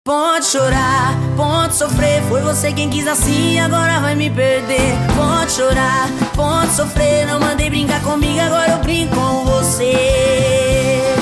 Pode chorar, pode sofrer, foi você quem quis assim, agora vai me perder. Pode chorar, pode sofrer, não mandei brincar comigo, agora eu brinco com você.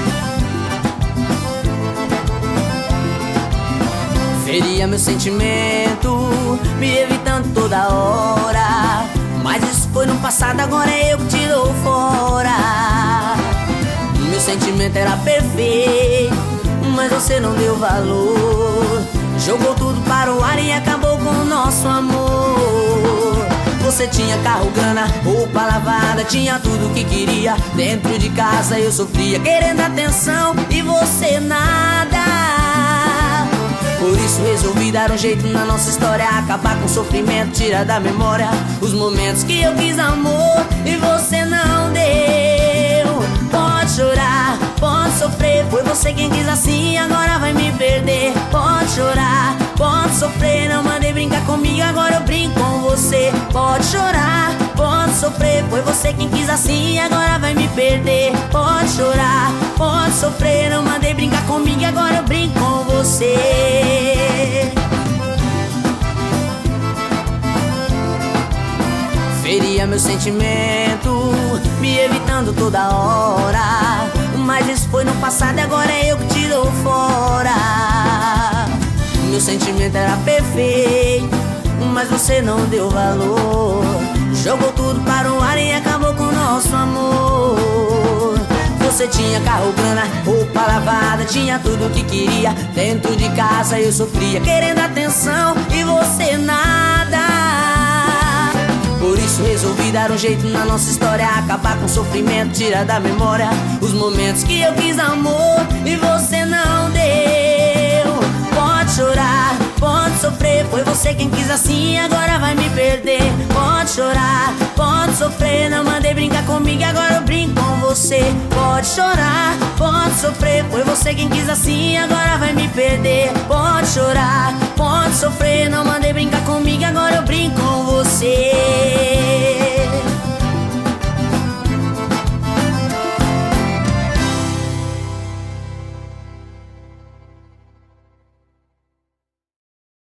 Feria meu sentimento, me evitando toda hora, mas isso foi no passado, agora é eu que te dou fora. Meu sentimento era perfeito, mas você não deu valor. Jogou tudo para o ar e acabou com o nosso amor. Você tinha carro, grana, roupa lavada, tinha tudo que queria. Dentro de casa eu sofria, querendo atenção e você nada. Por isso resolvi dar um jeito na nossa história, acabar com o sofrimento, tirar da memória os momentos que eu quis amor e você não deu. Pode chorar, pode sofrer, foi você quem quis assim, agora vai me perder. Pode chorar, pode sofrer, não mandei brincar comigo, agora eu brinco com você. Pode chorar, pode sofrer, foi você quem quis assim, agora vai me perder. Pode chorar, pode sofrer, não mandei brincar comigo, agora eu brinco com você. Feria meu sentimento, me evitando toda hora, mas isso foi no passado e agora é eu que te dou fora. Meu sentimento era perfeito, mas você não deu valor. Jogou tudo para o ar e acabou com o nosso amor. Você tinha carro, grana, roupa lavada, tinha tudo o que queria. Dentro de casa eu sofria, querendo atenção e você nada. Por isso resolvi dar um jeito na nossa história, acabar com o sofrimento, tirar da memória os momentos que eu quis amor e você não deu. Pode chorar, pode sofrer, foi você quem quis assim, agora vai me perder. Pode chorar, pode sofrer, não mandei brincar comigo, agora eu brinco com você. Pode chorar, pode sofrer, foi você quem quis assim, agora vai me perder. Pode